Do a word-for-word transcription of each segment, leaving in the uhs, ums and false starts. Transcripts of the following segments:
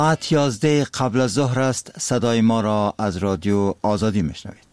ساعت یازده قبل از ظهر است. صدای ما را از رادیو آزادی میشنوید.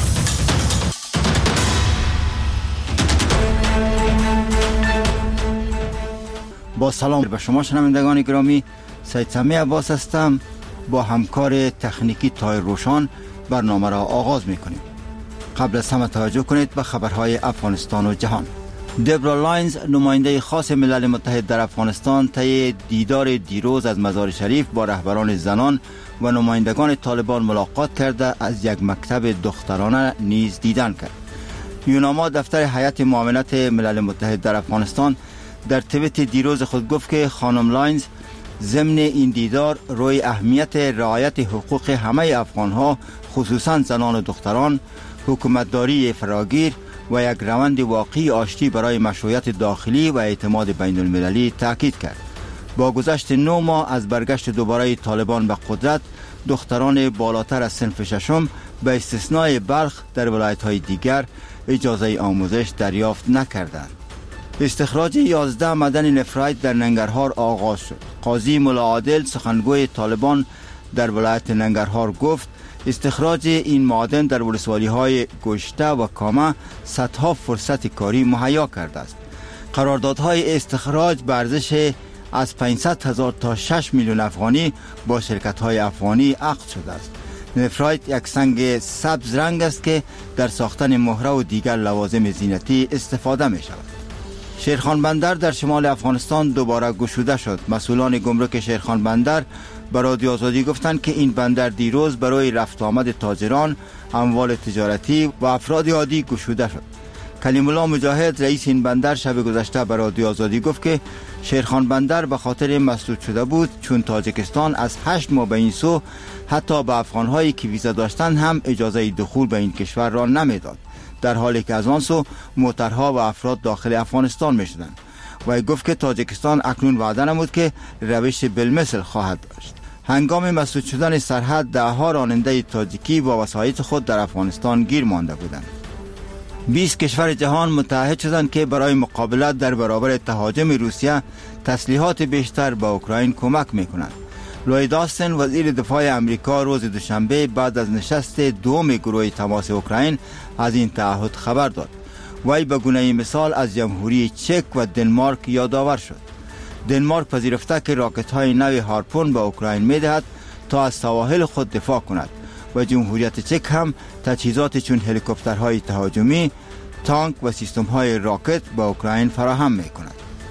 با سلام به شما شنوندگان گرامی، سید سمی عباس هستم. با همکار تکنیکی تایر روشان برنامه را آغاز میکنیم. قبل از همه توجه کنید به خبرهای افغانستان و جهان. دبرا لاینز، نماینده خاص ملل متحد در افغانستان، طی دیدار دیروز از مزار شریف با رهبران زنان و نمایندگان طالبان ملاقات کرده از یک مکتب دخترانه نیز دیدن کرد. یوناما، دفتر هیئت معاونت ملل متحد در افغانستان، در توییت دیروز خود گفت که خانم لاینز ضمن این دیدار روی اهمیت رعایت حقوق همه افغانها، خصوصا زنان و دختران، حکومتداری فراگیر و یک روند واقعی آشتی برای مشروعیت داخلی و اعتماد بین المللی تاکید کرد. با گذشت نه ماه از برگشت دوباره طالبان به قدرت، دختران بالاتر از صنف ششم به استثنای بلخ در ولایت‌های دیگر اجازه آموزش دریافت نکردند. استخراج یازده معدن نفراید در ننگرهار آغاز شد. قاضی ملا عادل، سخنگوی طالبان در ولایت ننگرهار، گفت استخراج این معادن در ولسوالی‌های گشته و کامه صدها فرصت کاری مهیا کرده است. قراردادهای استخراج به ارزش از پانصد هزار تا شش میلیون افغانی با شرکت‌های افغانی عقد شده است. نفراید یک سنگ سبز رنگ است که در ساختن مهره و دیگر لوازم زینتی استفاده می شود. شیرخان بندر در شمال افغانستان دوباره گشوده شد. مسئولان گمرک شیرخان بندر به رادیو آزادی گفتند که این بندر دیروز برای رفت آمد تاجران، اموال تجارتی و افراد عادی گشوده شد. کلیم الله مجاهد، رئیس این بندر، شب گذشته به رادیو آزادی گفت که شیرخان بندر به خاطر مسدود شده بود چون تاجیکستان از هشت ماه به این سو حتی به افغانهایی که ویزا داشتند هم اجازه دخول به این کشور را نمیداد، در حالی که از آن سو موترها و افراد داخل افغانستان می شدند. و گفت که تاجیکستان اکنون وعده نمود که روش بالمثل خواهد داشت. هنگام مسدود شدن سرحد، ده ها راننده تاجیکی با وسایط خود در افغانستان گیر مانده بودند. بیست کشور جهان متحد شدند که برای مقابلت در برابر تهاجم روسیه تسلیحات بیشتر به اوکراین کمک میکنند. لوید آستن، وزیر دفاع امریکا، روز دوشنبه بعد از نشست دوم گروه تماس اوکراین از این تعهد خبر داد. وی به گونه مثال از جمهوری چک و دنمارک یادآور شد. دنمارک پذیرفته که راکت های نو هارپون به اوکراین میدهد تا از سواحل خود دفاع کند و جمهوریت چک هم تجهیزات چون هلیکوپترهای تهاجمی، تانک و سیستم های راکت به اوکراین فراهم می کند.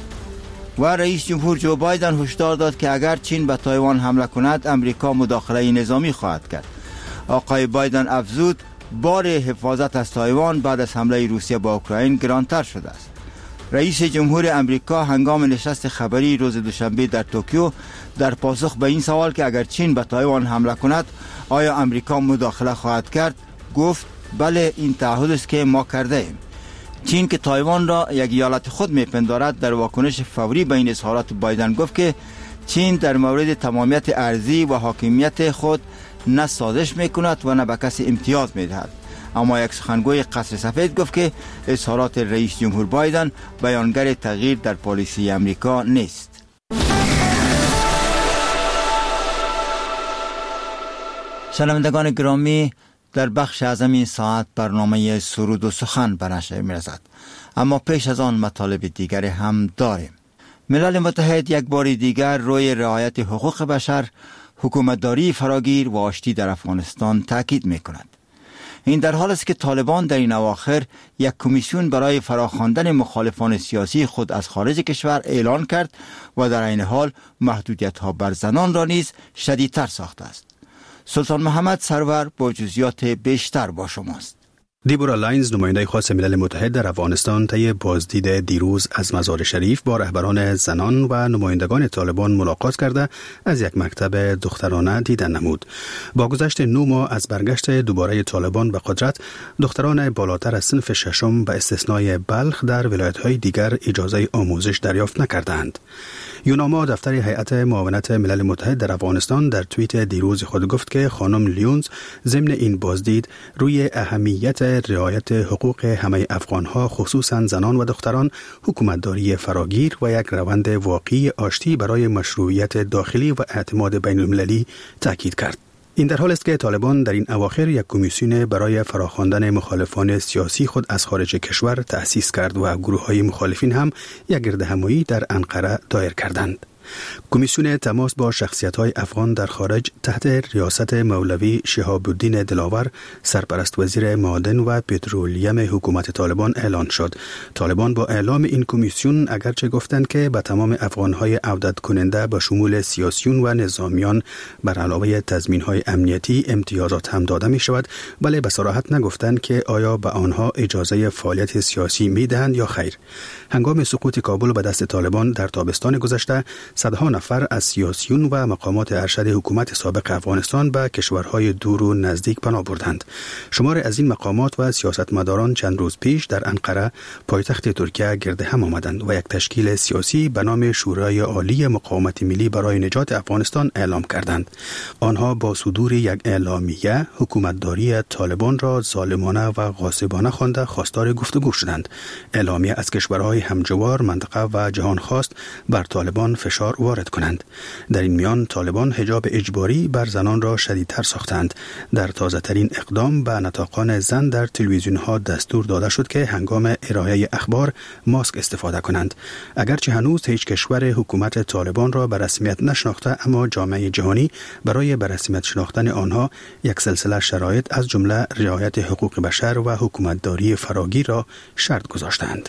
و رئیس جمهور جو بایدن هشدار داد که اگر چین به تایوان حمله کند، امریکا مداخله نظامی خواهد کرد. آقای بایدن افزود بار حفاظت از تایوان بعد از حمله روسیه به اوکراین گرانتر شده است. رئیس جمهور امریکا هنگام نشست خبری روز دوشنبه در توکیو در پاسخ به این سوال که اگر چین به تایوان حمله کند آیا امریکا مداخله خواهد کرد، گفت بله، این تعهد است که ما کرده ایم. چین که تایوان را یک ایالت خود میپندارد، در واکنش فوری به این اظهارات بایدن گفت که چین در مورد تمامیت ارضی و حاکمیت خود نه سازش میکند و نه به کسی امتیاز میدهد. اما یک سخنگوی قصر سفید گفت که اظهارات رئیس جمهور بایدن بیانگر تغییر در پالیسی امریکا نیست. شنوندگان گرامی، در بخش اعظم این ساعت برنامه سرود و سخن به نشر می‌رسد، اما پیش از آن مطالب دیگر هم داریم. ملل متحد یک بار دیگر روی رعایت حقوق بشر، حکومتداری فراگیر و آشتی در افغانستان تاکید می‌کند. این در حال است که طالبان در این اواخر یک کمیسیون برای فراخواندن مخالفان سیاسی خود از خارج کشور اعلان کرد و در این حال محدودیت‌ها بر زنان را نیز شدیدتر ساخته است. سلطان محمد سرور با جزئیات بیشتر با شماست. دبرا لاینز، نماینده خاص ملل متحد در افغانستان، طی بازدید دیروز از مزار شریف با رهبران زنان و نمایندگان طالبان ملاقات کرده از یک مکتب دخترانه دیدن نمود. با گذشت نه ماه از برگشت دوباره طالبان به قدرت، دختران بالاتر از صنف ششم به استثنای بلخ در ولایت‌های دیگر اجازه آموزش دریافت نکردند. یوناما، دفتر هیئت معاونت ملل متحد در افغانستان، در توییت دیروز خود گفت که خانم لیونز ضمن این بازدید روی اهمیت رعایت حقوق همه افغانها خصوصاً زنان و دختران، حکومتداری فراگیر و یک روند واقعی آشتی برای مشروعیت داخلی و اعتماد بین المللی تاکید کرد. این در حال است که طالبان در این اواخر یک کمیسیون برای فراخواندن مخالفان سیاسی خود از خارج کشور تأسیس کرد و گروه‌های مخالفین هم یک گردهمایی در انقره دایر کردند. کمیسیون تماس با شخصیت‌های افغان در خارج تحت ریاست مولوی شهاب الدین دلاور، سرپرست وزیر معادن و پترولیم حکومت طالبان اعلان شد. طالبان با اعلام این کمیسیون اگرچه گفتند که به تمام افغان‌های عودت کننده به شمول سیاسیون و نظامیان بر علاوه تضمین‌های امنیتی امتیازات هم داده می‌شود، ولی به صراحت نگفتند که آیا به آنها اجازه فعالیت سیاسی می‌دهند یا خیر. هنگام سقوط کابل به دست طالبان در تابستان گذشته، صدها نفر از سیاسیون و مقامات ارشد حکومت سابق افغانستان به کشورهای دور و نزدیک پناه بردند. شمار از این مقامات و سیاستمداران چند روز پیش در انقره، پایتخت ترکیه، گرد هم آمدند و یک تشکیل سیاسی به نام شورای عالی مقاومت ملی برای نجات افغانستان اعلام کردند. آنها با صدور یک اعلامیه حکومتداری طالبان را ظالمانه و غاصبانه خوانده خواستار گفتگو شدند. اعلامیه از کشورهای همجوار، منطقه و جهان خواست بر طالبان فشار وارد کنند. در این میان طالبان حجاب اجباری بر زنان را شدیدتر ساختند. در تازه ترین اقدام به نطاقان زن در تلویزیون ها دستور داده شد که هنگام ارائه اخبار ماسک استفاده کنند. اگرچه هنوز هیچ کشور حکومت طالبان را به رسمیت نشناخته، اما جامعه جهانی برای به رسمیت شناختن آنها یک سلسله شرایط از جمله رعایت حقوق بشر و حکومتداری فراگیر را شرط گذاشتند.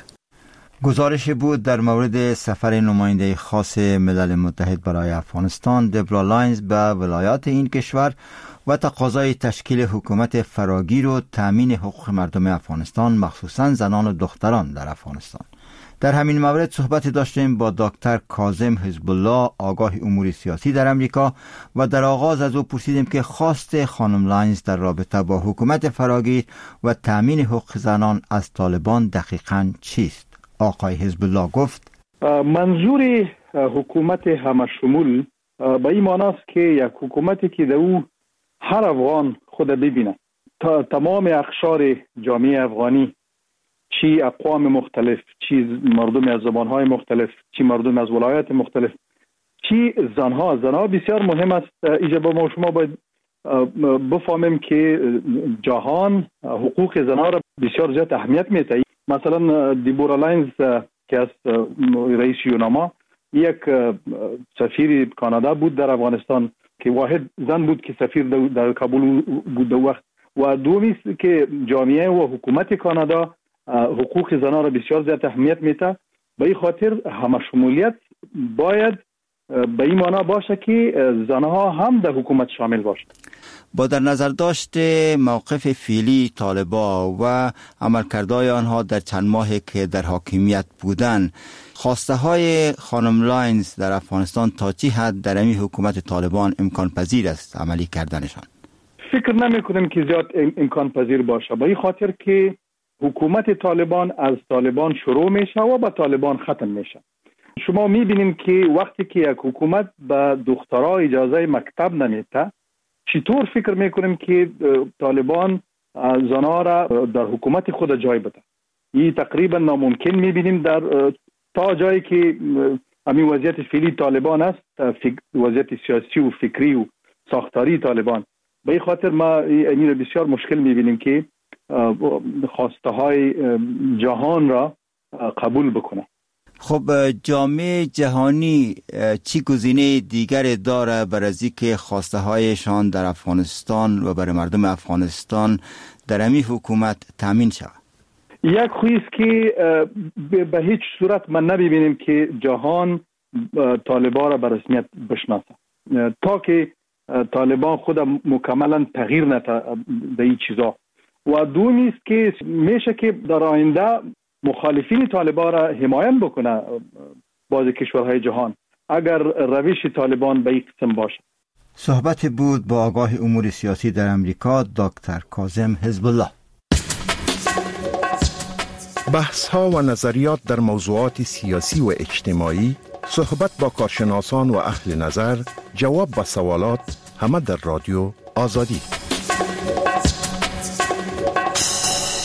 گزارش بود در مورد سفر نماینده خاص ملل متحد برای افغانستان دبرا لاینز به ولایات این کشور و تقاضای تشکیل حکومت فراگیر و تامین حقوق مردم افغانستان، مخصوصاً زنان و دختران در افغانستان. در همین مورد صحبت داشتیم با دکتر کاظم حزب الله، آگاه امور سیاسی در امریکا، و در آغاز از او پرسیدیم که خواست خانم لاینز در رابطه با حکومت فراگیر و تامین حقوق زنان از طالبان دقیقاً چیست؟ آقای حزب الله گفت منظور حکومت همشمول به این معنی است که یک حکومتی که در او هر افغان خود ببینه، تا تمام اقشار جامعه افغانی، چی اقوام مختلف، چی مردم از زبانهای مختلف، چی مردم از ولایات مختلف، چی زنها. زنها بسیار مهم است. اینجا با ما شما باید بفهمیم که جهان حقوق زنها را بسیار زیاد اهمیت میده. مثلا دیبورا لاینز که از رئیس یوناما، یک سفیر کانادا بود در افغانستان که واحد زن بود که سفیر در کابل بود در وقت. و دومی است که جامعه و حکومت کانادا حقوق زنان را بسیار زیاد اهمیت میده. به این خاطر همشمولیت باید به این معنی باشه که زنها هم در حکومت شامل باشه. با در نظر داشت موقف فعلی طالبان و عملکردهای آنها در چند ماهی که در حاکمیت بودند، خواسته های خانم لاینز در افغانستان تا چه حد در این حکومت طالبان امکان پذیر است عملی کردنشان؟ فکر نمی کنم که زیاد امکان پذیر باشه، به این خاطر که حکومت طالبان از طالبان شروع میشه و با طالبان ختم میشه. شما میبینیم که وقتی که یک حکومت به دخترها اجازه مکتب نمیده، چطور فکر میکنیم که طالبان زنها را در حکومت خود جای بده؟ این تقریبا ناممکن میبینیم در تا جایی که همین وضعیت فعلی طالبان است، وضعیت سیاسی و فکری و ساختاری طالبان. به این خاطر ما این را بسیار مشکل میبینیم که خواسته های جهان را قبول بکنه. خب جامعه جهانی چی گزینه دیگر داره برای اینکه خواسته هایشان در افغانستان و برای مردم افغانستان در همین حکومت تامین شود؟ یک خویی است که به هیچ صورت من نبینیم که جهان طالبان را به رسمیت بشناسه تا که طالبان خود مکملا تغییر نده به این چیزا. و دومی است که میشه که در آینده مخالفین طالبان را حمایت بکنه بعضی کشورهای جهان اگر روش طالبان به این قسم باشه. صحبت بود با آگاه امور سیاسی در امریکا دکتر کاظم حزب الله. بحث ها و نظریات در موضوعات سیاسی و اجتماعی، صحبت با کارشناسان و اهل نظر، جواب به سوالات، همه در رادیو آزادی.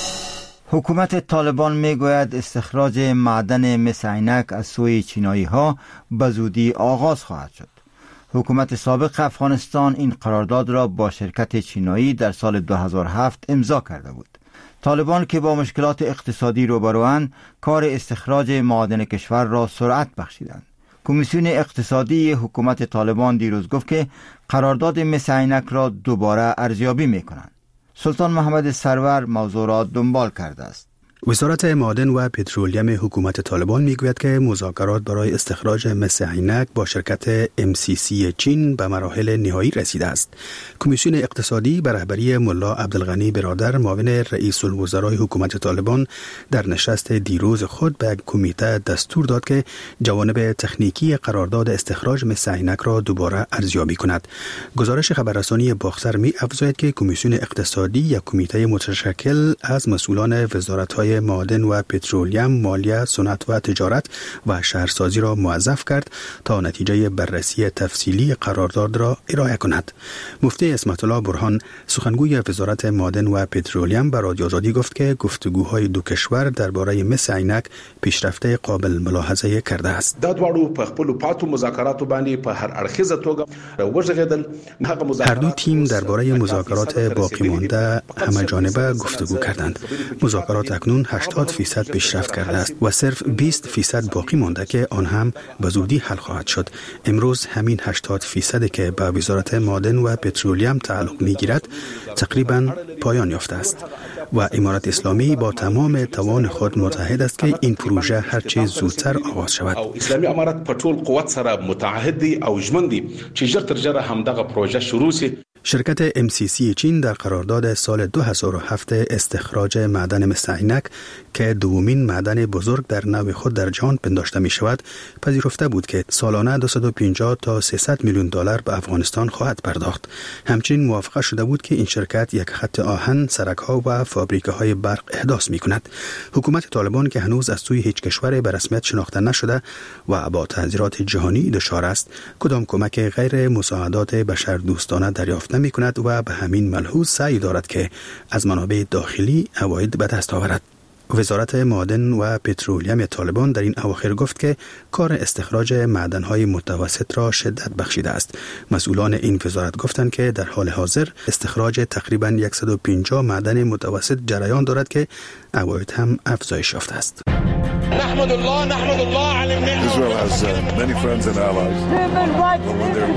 حکومت طالبان میگوید استخراج معدن مس عینک از سوی چینایی ها به زودی آغاز خواهد شد. حکومت سابق افغانستان این قرارداد را با شرکت چینایی در سال دو هزار و هفت امضا کرده بود. طالبان که با مشکلات اقتصادی روبروند، کار استخراج معادن کشور را سرعت بخشیدند. کمیسیون اقتصادی حکومت طالبان دیروز گفت که قرارداد مس عینک را دوباره ارزیابی می‌کنند. سلطان محمد سرور موضوع را دنبال کرده است. وزارت معادن و پترولیم حکومت طالبان میگوید که مذاکرات برای استخراج مس عینک با شرکت ام سی سی چین به مراحل نهایی رسیده است. کمیسیون اقتصادی به رهبری ملا عبدالغنی برادر معاون رئیس الوزرای حکومت طالبان در نشست دیروز خود به کمیته دستور داد که جوانب تکنیکی قرارداد استخراج مس عینک را دوباره ارزیابی کند. گزارش خبررسانی باخسر می افزاید که کمیسیون اقتصادی یک کمیته متشکل از مسئولان وزارت‌های معادن و پترولیم، مالیه، صنعت و تجارت و شهرسازی را موظف کرد تا نتیجه بررسی تفصیلی قرارداد را ارائه کند. مفتی اسمت الله برهان، سخنگوی وزارت معادن و پترولیم، به رادیو آزادی گفت که گفتگوهای دو کشور درباره مس عینک پیشرفت قابل ملاحظه کرده است. دا دواړو په خپل پاتو مذاکراتو باندې په هر اړخیزه توګه وژغیدل. هر دو تیم درباره مذاکرات باقی مانده همه جانبه گفتگو کردند. مذاکرات اکنون هشتاد فیصد پیشرفت کرده است و صرف بیست فیصد باقی مانده که آن هم به زودی حل خواهد شد. امروز همین هشتاد فیصد که به وزارت معادن و پترولیم تعلق می‌گیرد تقریباً پایان یافته است و امارت اسلامی با تمام توان خود متحد است که این پروژه هرچه زودتر آغاز شود. اسلامی امارت په ټول قوت سره متحد دی او ژمن دی چې ژر تر ژره همدغه پروژه شروع شي. شرکت ام سی سی چین در قرارداد سال دو هزار و هفت استخراج معدن مس عینک که دومین معدن بزرگ در نوع خود در جهان پنداشته می شود پذیرفته بود که سالانه دویست و پنجاه تا سیصد میلیون دلار به افغانستان خواهد پرداخت. همچنین موافقه شده بود که این شرکت یک خط آهن، سرک‌ها و فابریکه‌های برق احداث می کند. حکومت طالبان که هنوز از سوی هیچ کشور به رسمیت شناخته نشده و با تحذیرات جهانی دچار است، کدام کمک غیر مساعدات بشردوستانه دریافت نمی کند و به همین ملحوظ سعی دارد که از منابع داخلی عواید به دست آورد. وزارت معادن و پترولیم طالبان در این اواخر گفت که کار استخراج معدن‌های متوسط را شدت بخشیده است. مسئولان این وزارت گفتند که در حال حاضر استخراج تقریباً صد و پنجاه معدن متوسط جریان دارد که عواید هم افزایش یافته است. نحمد الله نحمد الله على النعمة. Israel has uh, many friends and allies. But when they're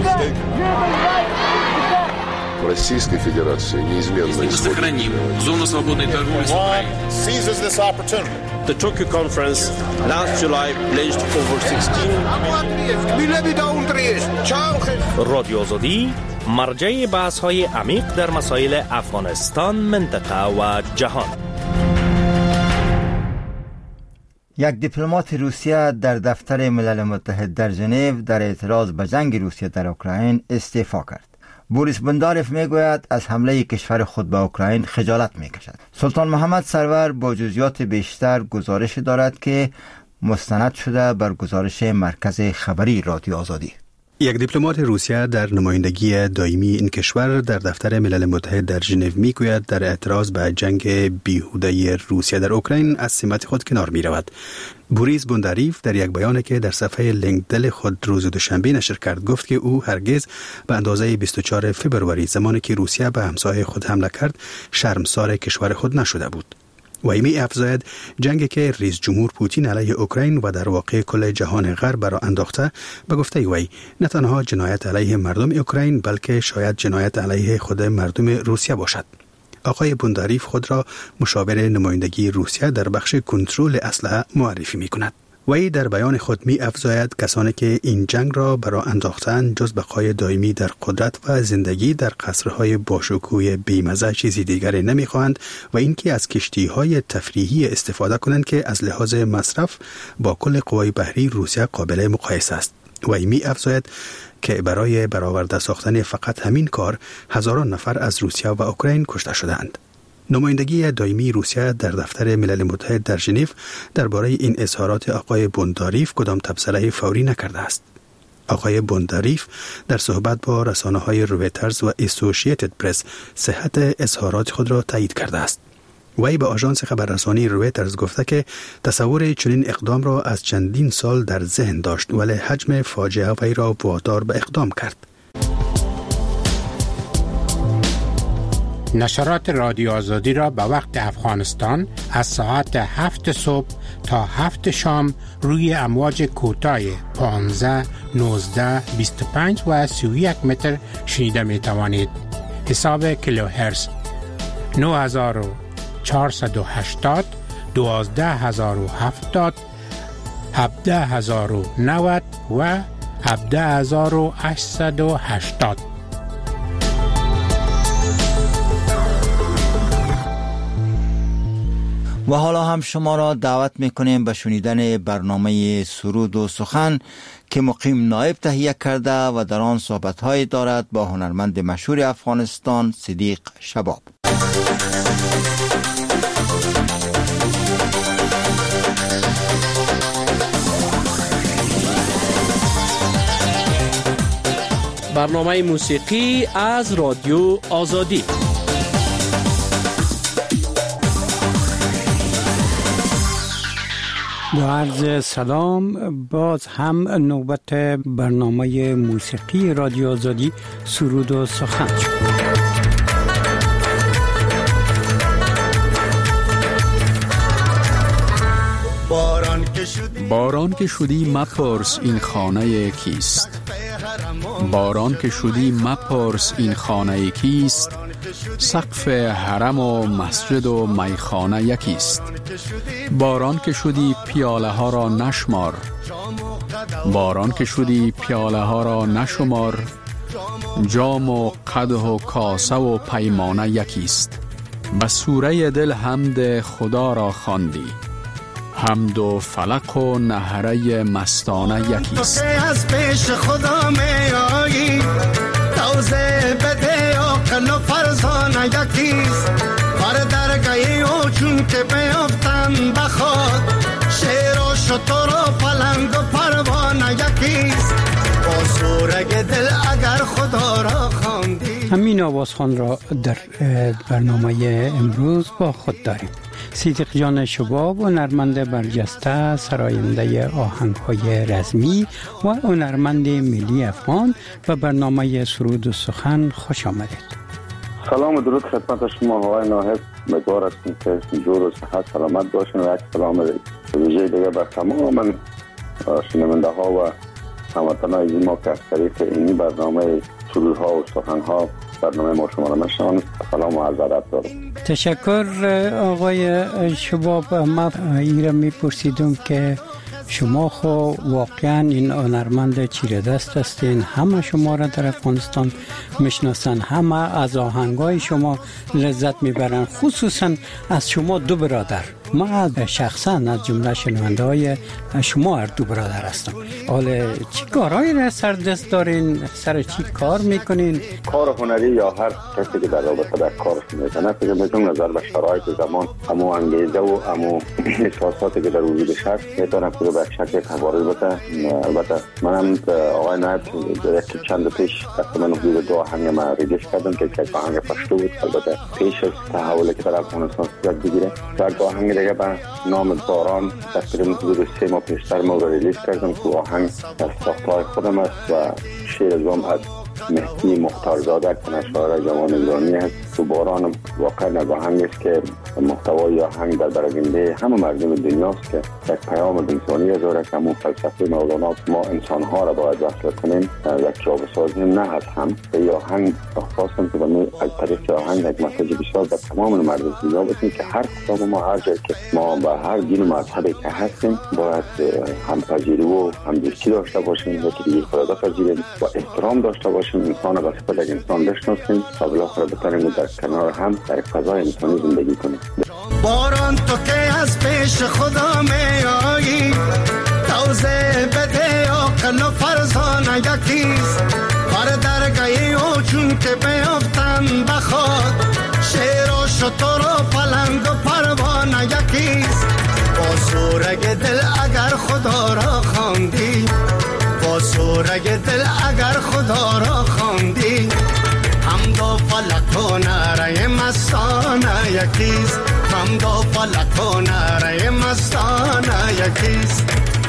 mistaken. Российской Федерации неизменно сохраним зону свободной торговли с Украиной. Seizes this opportunity. The Tokyo conference last July pledged over sixteen. رادیو آزادی مرجع بحث‌های عمیق در مسائل افغانستان، منطقه و جهان. یک دیپلمات روسیه در دفتر ملل متحد در ژنو در اعتراض به جنگ روسیه در اوکراین استعفا کرد. بوریس بنداروف میگوید از حمله کشور خود به اوکراین خجالت میکشد. سلطان محمد سرور با جزئیات بیشتر گزارش دارد که مستند شده بر گزارش مرکز خبری رادیو آزادی. یک دیپلمات روسیه در نمایندگی دائمی این کشور در دفتر ملل متحد در ژنو میگوید در اعتراض به جنگ بیهوده روسیه در اوکراین از سمت خود کنار میرود. بوریس بنداروف در یک بیانی که در صفحه لینکدین خود روز دوشنبه نشر کرد گفت که او هرگز به اندازه بیست و چهارم فوریه زمانی که روسیه به همسایه خود حمله کرد شرمسار کشور خود نشده بود. و ایمی افزاید جنگی که رئیس جمهور پوتین علیه اوکراین و در واقع کل جهان غرب را انداخته به گفته وی نه تنها جنایت علیه مردم اوکراین بلکه شاید جنایت علیه خود مردم روسیه باشد. آقای بنداروف خود را مشاور نمایندگی روسیه در بخش کنترل اسلحه معرفی می کند. وی در بیان خود می افزاید کسانی که این جنگ را برای انداختن جز بقای دائمی در قدرت و زندگی در قصرهای باشکوه بیمزه چیزی دیگری نمی خواهند و اینکه از کشتی‌های تفریحی استفاده کنند که از لحاظ مصرف با کل قوای بحری روسیه قابل مقایسه است. وی می افزاید که برای برآورده ساختن فقط همین کار هزاران نفر از روسیه و اوکراین کشته شدند. نمایندگی دائمی روسیه در دفتر ملل متحد در ژنو درباره این اظهارات آقای بنداروف کدام تبصره فوری نکرده است. آقای بنداروف در صحبت با رسانه‌های رویترز و اسوسییتد پرس صحت اظهارات خود را تایید کرده است. وی به آژانس خبررسانی رویترز گفته که تصور چنین اقدام را از چندین سال در ذهن داشت ولی حجم فاجعه وی را وادار به اقدام کرد. نشرات رادیو آزادی را به وقت افغانستان از ساعت هفت صبح تا هفت شام روی امواج کوتاه پانزده، نوزده، بیست و پنج و سی و یک متر شنیده می توانید. حساب کیلوهرتز نه هزار و چهارصد و هشتاد، دوازده هزار و هفتاد، هفده هزار و نود و هفده هزار و هشتصد و هشتاد. و حالا هم شما را دعوت میکنیم به شنیدن برنامه سرود و سخن که مقیم نایب تهیه کرده و در آن صحبت‌هایی دارد با هنرمند مشهور افغانستان صدیق شباب. برنامه موسیقی از رادیو آزادی. با عرض سلام، باز هم نوبت برنامه موسیقی رادیو آزادی سرود و سخن شد. باران که شدی مپرس این خانه کیست، باران که شدی مپرس این خانه کیست، سقف حرم و مسجد و میخانه یکیست. باران که شدی پیاله ها را نشمار، باران که شدی پیاله ها را نشمار، جام و قدح و کاسه و پیمانه یکیست. به سوره دل حمد خدا را خواندی، حمد و فلق و نهره مستانه یکیست. از پیش خدا می آیی، توزه بده عقل و فرزانه یکیست. بر درگاهی او چون که بیافتن بخواد، شیر و شتر و پلنگ و پروانه یکیست. با سورگ دل اگر خدا را خواندی. همین آوازخوان را در برنامه امروز با خود داریم. صدیق جان شباب، هنرمند برجسته، سراینده آهنگ‌های رزمی و هنرمند ملی افغان، و برنامه سرود و سخن خوش آمدید. سلام و درود خدمت شما آقای ناهب. امیدوار هستم که جور و صحت سلامت باشین و یک سلام ویژه دیگه بر تمام شنونده ها و هموطنان ما که از طریق این برنامه سرودها و سخنها برنامه ما شما را میشنوند. سلام و عرض ادب دارم. تشکر آقای شباب. ما ایره میپرسیدم که شما خو واقعا این هنرمند چیره دست هستین، همه شما را در افغانستان میشناسن، همه از آهنگای شما لذت میبرن، خصوصا از شما دو برادر. ما شخصا از جمله شنونده های شما هر دو برادر هستم. حالا چی کارهایی را سر دست دارین؟ سر چی کار میکنین؟ کار هنری یا هر کسی که در رابطه در کارش میکنه، فکر میکنم نظر به شرایط زمان همو انگیزه و همو احساساتی که در وجود شخص میتونه که به شکل تبارز بده. البته منم آقای نایب یک چند پیش تقریبا حدود دو آهنگ ما ریلیز کردم که یک آهنگ پشتو بود. البته پیش از تحولی که در افغانستان صورت بگیره، یک آهنگ دیگه به نام باران تقریبا حدود سه ماه پیشتر ما ریلیز کردم که آهنگ از ساختهای خودم است و شعر ازم از مهدی مختارزاده که نشاعر جوان ایرانی است. تو باران واقعا از آهنگ است که محتوای آهنگ در برآورده همه مردم دنیاست که یک پیام انسانی داره که همون فلسفه مولانا ما انسانها را باید وصل کنیم، یک جا بسازیم، نه از هم. به آهنگ خواستم که ما از طریق آهنگ یک مسیج بسیار به تمام مردم دنیا بدیم که هر کدام ما هر جایی که ما به هر دین و مذهبی که هستیم باید همپذیری و همدوستی داشته باشیم و که دیگه خدا پذیریم و احترام داشته باشیم، انسان را صفت یک انسان بشناسیم و بالاخره بتونیم در کنار هم در فضای انسانی زندگی کنیم. باران تو که از پیش خدا می آیی، توزه بده عقل و فرزانه یکیست. بر درگاهی او چون که بیافتن بخواد، شیر و شتر و پلنگ و پروانه یکیست. با سورگ دل اگر خدا را خواندی، با سورگ دل اگر خدا را خواندی، حمد و فلک و نعره مستانه یکیست. هم دو فلک و نره مستانه یکیست.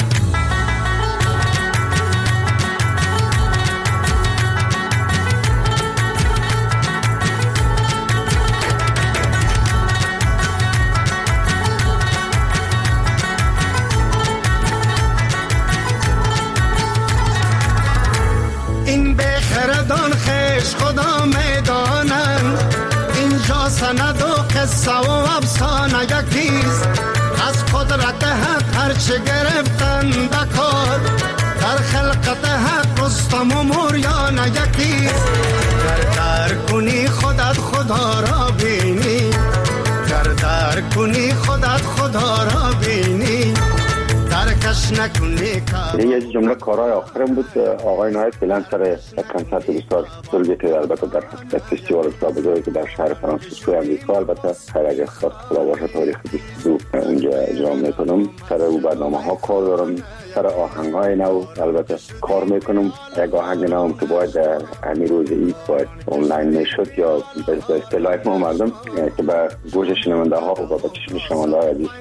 این بخردان خیش خدا میدانن، اینجا سند و قصه و افسانه یکیست. از قدرت حق هرچه گرفتن بکار، در خلقت حق رستم و موریانه یکیست. گر در کنی خودت خدا را بینی، گر در کنی خودت خدا را بینی، ترکش نکنی کار. یه جمله کارهای آخرم بود. آقای نایب فعلا سر کنسرت بسیار بزرگی که البته در فستیوال بسیار بزرگی که در شهر فرانسیسکو امریکا، البته خیر اگه خواست خدا باشه تاریخ بیست و دو اونجا اجرا میکنم. سر او برنامه ها کار دارم، سر آهنگ های نو البته کار میکنم. یک آهنگ نو که باید در همین روز عید باید آنلاین میشد یا به اصطلاح ما مردم که به گوش شنونده ها و به چشم شنونده های عزیز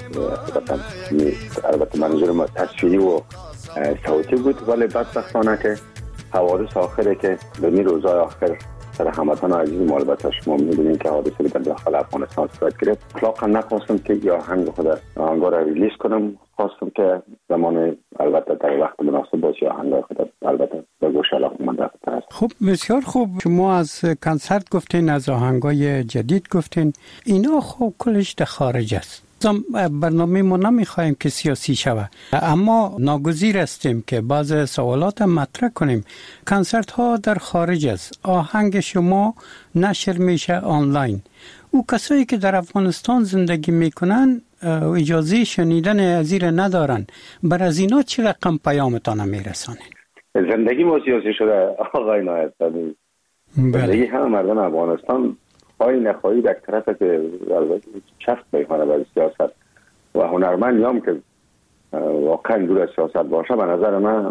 البته منظورم تصویری و صوتی بود، ولی بدبختانه که حوادث آخره که به می روزهای آخر سر هموطن عزیز ما البته شما می‌دونین که حادثه در داخل افغانستان صورت گرفت. اطلاقا نخواستم که یا آهنگ خود آهنگا را ریلیز کنم، خواستم که زمان البته در وقت مناسب باشه آهنگ خود البته به گوش علاقه‌مند است. خب بسیار خوب. شما از کنسرت گفتین، از آهنگای جدید گفتین، اینا خب کلش در خارج است. برنامه ما نمیخوایم که سیاسی شود، اما ناگزیر هستیم که بعض سوالات مطرح کنیم. کنسرت ها در خارج است، آهنگ شما نشر میشه آنلاین. او کسایی که در افغانستان زندگی میکنن اجازه شنیدن ازیر ندارن، بر از اینا چه رقم پیامتان میرسانه؟ زندگی ما سیاسی شده آقای نایب. زندگی هم مردم افغانستان خواهی نخواهی در طرف که چفت میکنه برای سیاست و هنرمندی هم که واقعا دور از سیاست باشه به نظر من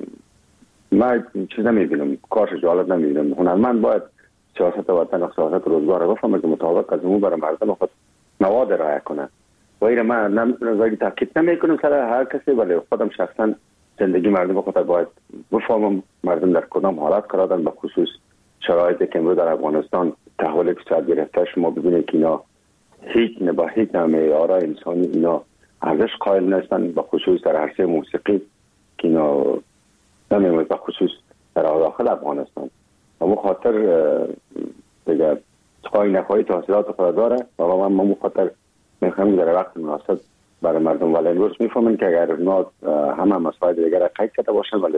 من چیز نمیبینم، کارش جالب نمیبینم. هنرمند باید سیاست وطن و سیاست روزگار رو بفهمه که مطابق از اون برای مردم خود مواد رعایت کنه. و این من نمیدونم تاکید نمیکنم سر هر کسی، ولی خودم شخصا زندگی مردم خود باید بفهمم مردم در کدام حالت قرار دارن، به خصوص شرایطی که امروز در افغانستان تحول اقتصاد گرفته. شما ببینید که اینا هیچ نه با هیچ معیار انسانی اینا ارزش قائل نیستن، به خصوص در عرصه موسیقی که اینا نمی‌مونه، به خصوص در داخل افغانستان. اما خاطر دیگه خواهی نخواهی تحصیلات خود داره و من مو خاطر میخوام در وقت مناسب برای مردم، ولی امروز میفهمن که اگر اونا همه مسائل دیگر قید کرده باشن ولی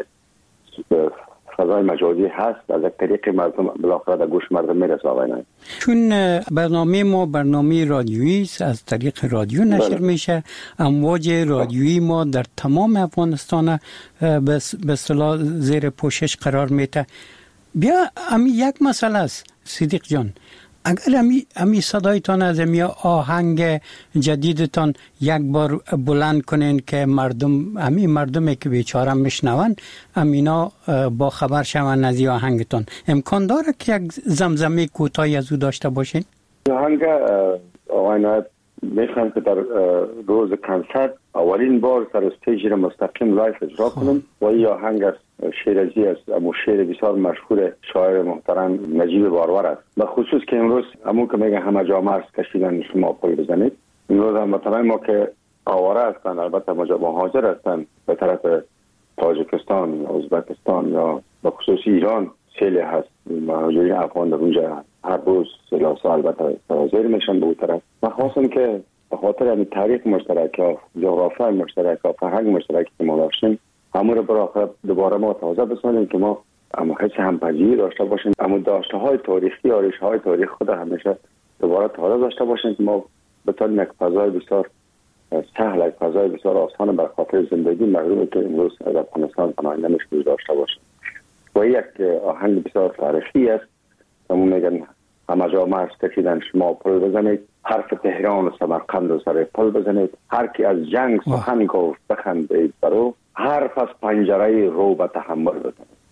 فضای مجازی هست، از یک طریق مردم بالاخره در گوش مردم میرسه. آقای نایب چون برنامه ما برنامه رادیویی است، از طریق رادیو نشر بله. میشه. امواج رادیویی ما در تمام افغانستان به اصطلاح زیر پوشش قرار میده. بیا امی یک مسئله است صدیق جان، اگر امی, امی صدایتان از امی آهنگ جدیدتان یک بار بلند کنین که مردم امی مردمی که بیچاره میشنون امینا با خبر شون از آهنگتان، امکان داره که یک زمزمه کوتاهی از او داشته باشین؟ آهنگ آقای نایب میخوام که در روز کنسرت اولین بار سر استیج را مستقیم لایف اجرا کنم و این آهنگ است شیرازی است، اما شعر بسیار مشهور شاعر محترم نجیب بارور است. به خصوص که امروز همون که میگه همه جا مرز کشیدن شما پای بزنید، امروز هم مثلا ما که آواره هستن، البته مهاجر هستن به طرف تاجیکستان یا ازبکستان یا به خصوص ایران سیل هست، مهاجرین افغان در اونجا هر روز سلاسه البته حاضر میشن به اون طرف. من خواستم که به خاطر همین تاریخ مشترک یا جغرافی مشترک یا فرهنگ مشترکی که ما داشتیم همون رو برای دوباره ما تازه بسازیم که ما اما حس همپذیری داشته باشیم، اما داشته های تاریخی یا ریشه های تاریخ خود همیشه دوباره تازه داشته باشیم که ما بتونیم یک فضای بسیار سهل، یک فضای بسیار آسان بر خاطر زندگی مردمی که امروز از افغانستان پناهنده میشه داشته باشیم. و یک آهنگ بسیار تاریخی است، همون میگن همه جا مرز کشیدن شما پل بزنید، حرف تهران و سمرقند و سر پل بزنید، هر کی از جنگ سخن گفت بخندید برو، حرف از پنجره رو به تحمل بزنید.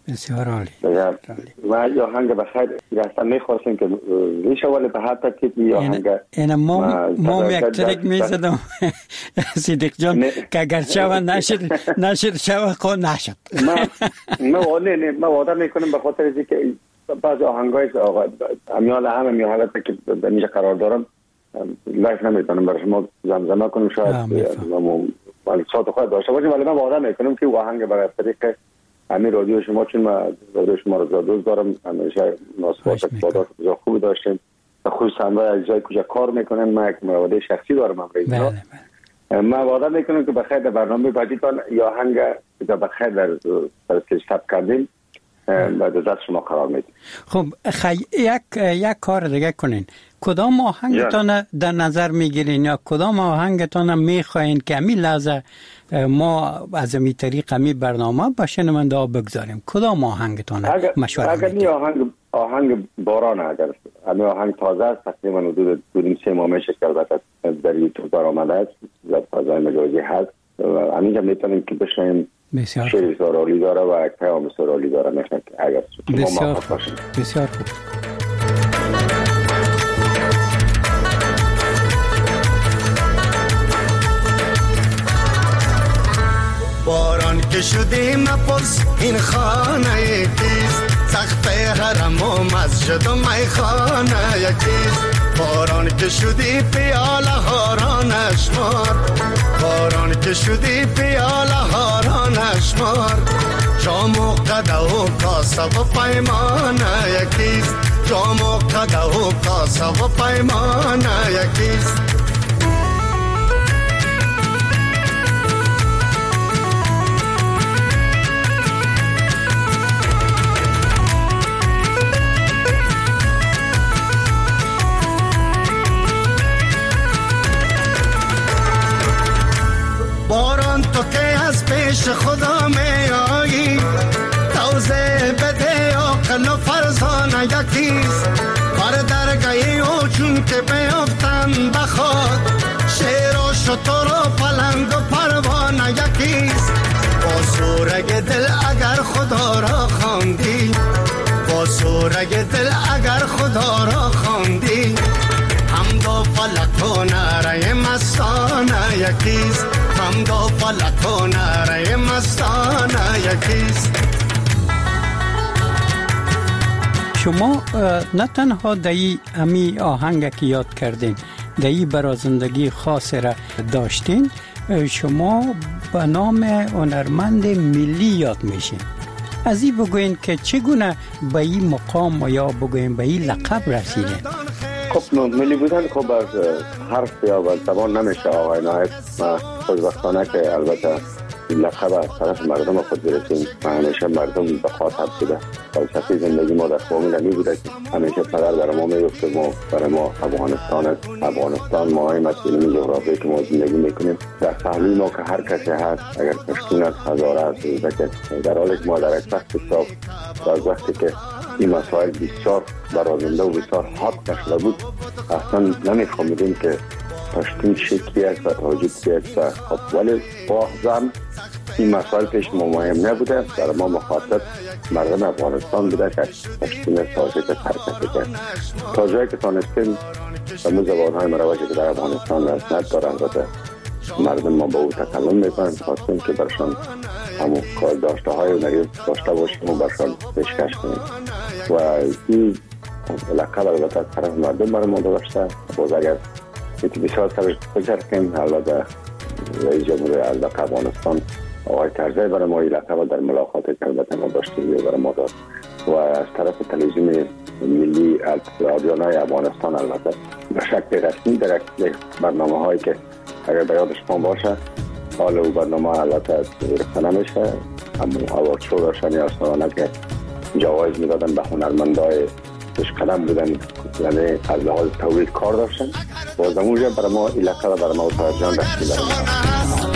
بسیار عالی. و یا آهنگ بخیر اصلا میخواستیم که ریشه ولی به حتی که یا آهنگ این ما ما یک ترک میزدم صدیق جان که اگر شوا نشد نشد شوا خود نشد. ما ما ولی ما وعده میکنم به خاطر اینکه که بعض آهنگای آقا امیال همه می حالت که در اینجا قرار دارم لایف نمیتونم برای شما زمزمه کنم شاید ولی صوت خود داشته باشیم ولی من وعده میکنم که آهنگ برای طریق همین رادیو شما چون ما رادیو شما رو دوست دارم همیشه ناسپاس اقبالات بسیار خوبی داشتیم خصوصا از جای کجا کار میکنن ما یک مواده شخصی دارم امروز ما وعده میکنم که بخیر در برنامه بعدیتان یا آهنگ که بخیر در سرسکش ثبت کردیم بعد از شما قرار میدیم. خب خی... یک یک کار دیگه کنین کدام آهنگتان در نظر میگیرین یا کدام آهنگتان میخواین که همین لحظه ما از این طریق همین برنامه با شنونده ها بگذاریم کدام آهنگتان مشوره اگر این آهنگ آهنگ باران اگر همین آهنگ تازه است تقریبا حدود دو سه ماه میشه که البته در یوتیوب بر آمده است در فضای مجازی هست همینجا میتونیم که بشنیم شعر سرالی داره و یک پیام سرالی داره میشنه که اگر بسیار خوب بسیار خوب باران که شدی مپرس این خانه یکیست سقف حرم و مسجد و میخانه یکیست باران که شدی پیاله هارانش مار باران که شدی پیاله هارانش مار جام و قده و کاسه و پیمانه یکیست جام و قده و کاسه و پیمانه یکیست باران تو که از پیش خدا می آیی توزه بده عقل و فرزانه یکیست بر درگاهی او چون که بیفتن بخواد شیر و شتر و پلنگ و پروانه یکیست با سورگ دل اگر خدا را خواندی با سورگ دل اگر خدا را خواندی حمد و فلک و نعره مستانه یکیست حمد و فلک و نعره مستانه یکیست. شما نه تنها دایی امی آهنگ که یاد کردین دایی برازندگی خاص را داشتین شما به نام هنرمند ملی یاد میشین از این بگوین که چگونه به این مقام یا بگوین به این لقب رسیدین. خب ملی بودن خب از حرف یا از زبان نمیشه آقای نایب ما خوشبختانه که البته لقب از طرف مردم خود برسیم و همیشه مردم به خاطر بوده فلسفه زندگی ما در فامیل نمی بوده که همیشه پدر برای ما میگفت ما برای ما افغانستان است افغانستان ما این مسئله جغرافیایی که ما زندگی میکنیم در پهلوی ما که هر کسی هست اگر پشتون است هزاره است در حالی که ما در یک وقت حساب و از وقتی که این مسائل بسیار برازنده و بسیار حاد شده بود اصلا نمیفهمیدیم که پشتون چی است و تاجیک چی است خب ولی باهم این مسائل پیش ما مهم نبوده در ما مخاطب مردم افغانستان بوده که پشتون تاجیک حرکت کرد تا جایی که تانستیم و مو زبانهای مروجی که در افغانستان رسمیت دارن و مردم ما با او تکلم میکنن خواستیم که برشان همون کار داشته های نریز داشته باشیم و برشان پیشکش کنیم و این لقب البته از طرف مردم برای ما داشته باز اگر ایتی بسیار سرش بگذر کنیم البته رئیس جمهور افغانستان آقای کرزی برای ما این لقب در ملاقاتی که البته ما داشتیم برای ما داد و از طرف تلویزیون ملی رادیوهای افغانستان البته به شکل رسمی در برنامه هایی که اگر به یادشان باشه حال او برنامه البته رسانه نمیشه همون اوارد شو داشتن یا اصلا که جوایز میدادن به هنرمندای پیشقدم بودن یعنی از لحاظ تولید کار داشتن باز اونجا برای ما این لقب برای ما اتحاد جان رسمی برای ما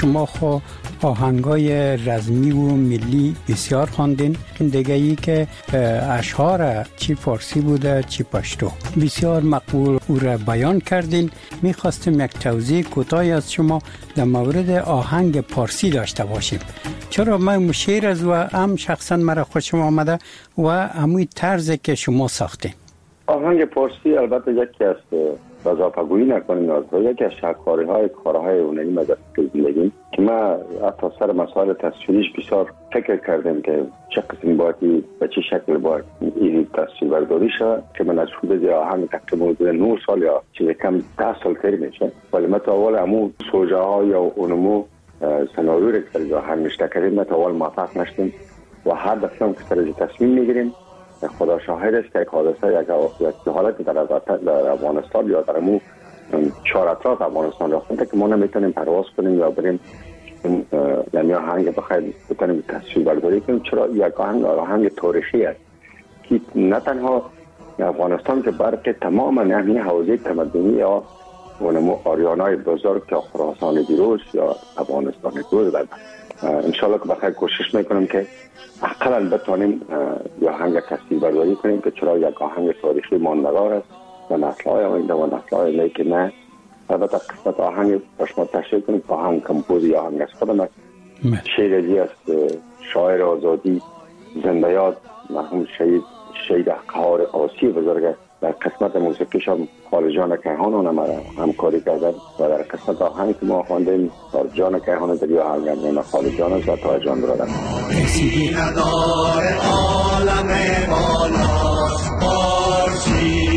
شما خو آهنگای رزمی و ملی بسیار خواندین، دیگه ای که اشعار چی فارسی بوده چی پشتو بسیار مقبول او را بیان کردین. میخواستیم یک توضیح کوتاهی از شما در مورد آهنگ پارسی داشته باشیم، چرا من شعر از و هم شخصا مرا خوشم آمده و همون طرزی که شما ساختین. آهنگ پارسی البته یکی از وظایفگویی نکنیم از یکی از شاهکاری های کارهای هنری ما در زندگی که ما حتی سر مسائل تصویریش بسیار فکر کردیم که چه قسم باید به چه شکل باید این تصویر برداری شد که من از حدود آهنگ تقریبا حدود نه سال یا چیز کم ده سال تر میشه، ولی ما تا اول همون سوژه ها یا اونمو سناریو رو که آهنگ نشته کردیم ما تا اول موفق نشدیم و هر دفعه که سر تصمیم میگیریم خدا شاهد است که یک حادثه یک حالت در در افغانستان یا در امو چهار اطراف افغانستان رخ میده که ما نمیتونیم پرواز کنیم یا بریم یعنی آهنگ بخواهیم بتونیم تصویر برداری کنیم، چرا یک آهنگ آهنگ تاریخی است که نه تنها افغانستان که بلکه تمام همین حوزه تمدنی یا اونمو آریانای بزرگ که خراسان دیروز یا افغانستان دیروز بعد انشالله که بخیر کوشش میکنم که اقلا بتونیم یا آهنگ تصویر برداری کنیم که چرا یک آهنگ تاریخی ماندگار است و نسل‌های آینده و نسل‌های نئی که نه. البته قسمت آهنگ شما تشریح کنیم که آهنگ کمپوز یا آهنگ از خودم است. شعری است شاعر آزادی زنده یاد مرحوم شهید شهید قهار آسی بزرگ در قسمت موسیقیش هم خالد جان کیهان اونم همکاری کردن و در قسمت آهنگی که ما خواندیم تا جان کیهان در یا آهنگ من خالد جان و تا جان برادر رسیدی ندار عالم بالا پارسی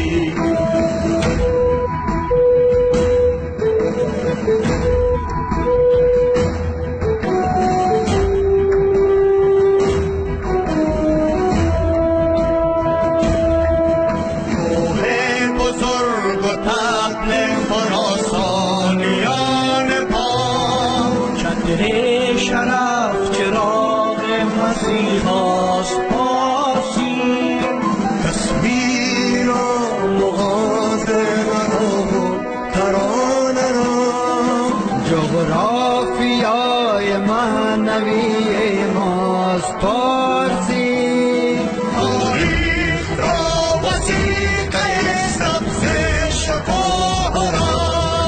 شرف چراغ مسیحاست پارسی تصویر و مغازه و ترانه را جغرافیای معنوی ماست پارسی تاریخ را وثیقه سبز شکوه را